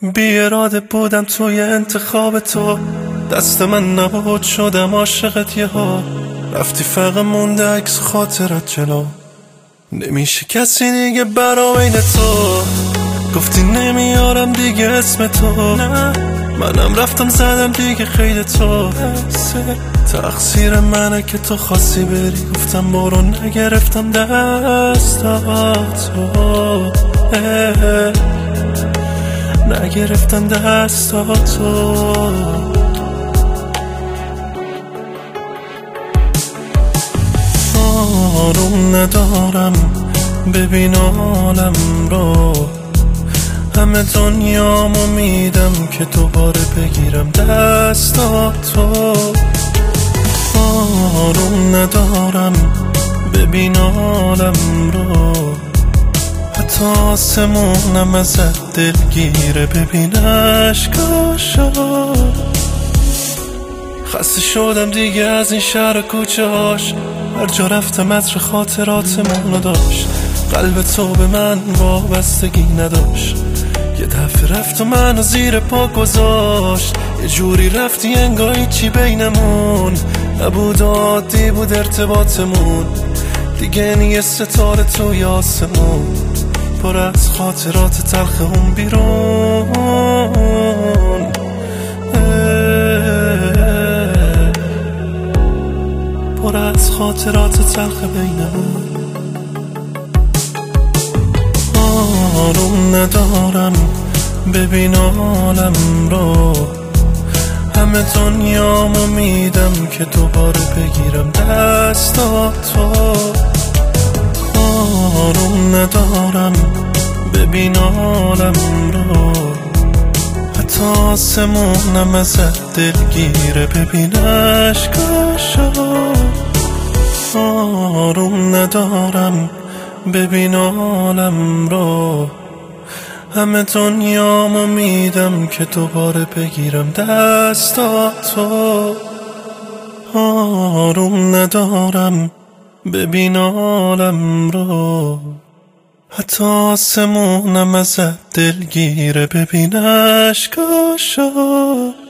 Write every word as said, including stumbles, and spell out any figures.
بی اراده بودم توی انتخاب تو، دست من نبود شدم عاشقت یه ها. رفتی فقط مونده عکس خاطرت جلو، نمیشه کسی دیگه برا بین تو. گفتی نمیارم دیگه اسم تو، نه منم رفتم زدم دیگه خیلی تو. تقصیر منه که تو خواستی بری، گفتم برو نگرفتم دستاتو، نگرفتم دستاتو. آروم ندارم ببین عالم رو، همه دنیامو میدم که دوباره بگیرم دستاتو. آروم ندارم ببین عالم رو، حتی آسمونم ازت دلگیره ببین عشقاشو. خسته شدم دیگه از این شهر کوچه هاش، هر جا رفتم عطر خاطرات منو داشت. قلب تو به من وابستگی نداشت، یه دفعه رفت و منو زیر پا گذاشت. یه جوری رفتی انگار چی بینمون نبود، عادی بود ارتباطمون، دیگه نیه ستاره توی آسمون، پر از خاطرات تلخ اون بیرون. پر از خاطرات تلخ بینمون. آروم ندارم ببین عالم رو، همه دنیامو میدم که دوباره بگیرم دستاتو. آروم ندارم ببین عالم رو، حتی آسمونم ازت دلگیره ببین عشقاشو. آروم ندارم ببین عالم رو، همه دنیامو میدم که دوباره بگیرم دستاتو. آروم ندارم ببین عالم رو، حتی آسمونم ازت دلگیره ببین عشقاشو.